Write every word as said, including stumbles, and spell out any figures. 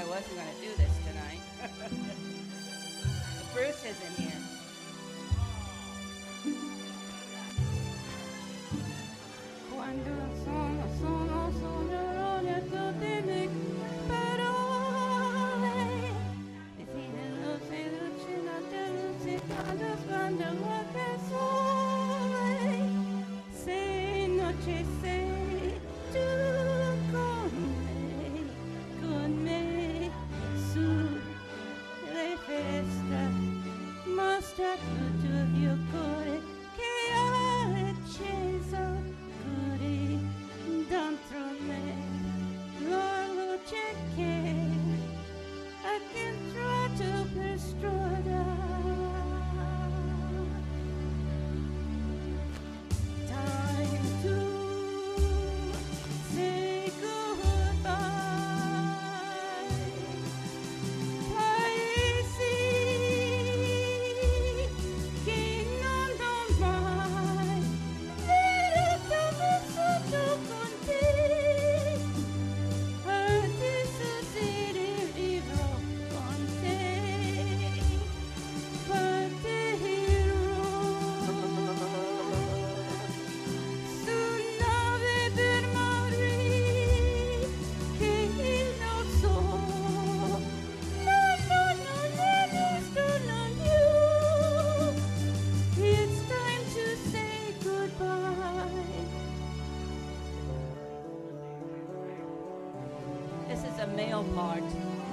wasn't going to do this tonight. Bruce isn't here. Quando sono, sono, sono le tue parole, e si dello si lucina luce quando sguardo qualche sole, se non ci sei tu con me, con me su le festa, mostra tutto il mio cuore che hai acceso così dentro me, la luce che ha entrato per strada. Time to say goodbye. Paesi che non ho mai vissuto con te. Adesso se ne vivrò con te. Partirò su nave per mare che non so. No, no, no, no, no, no, no. It's time to say goodbye. This is a male part.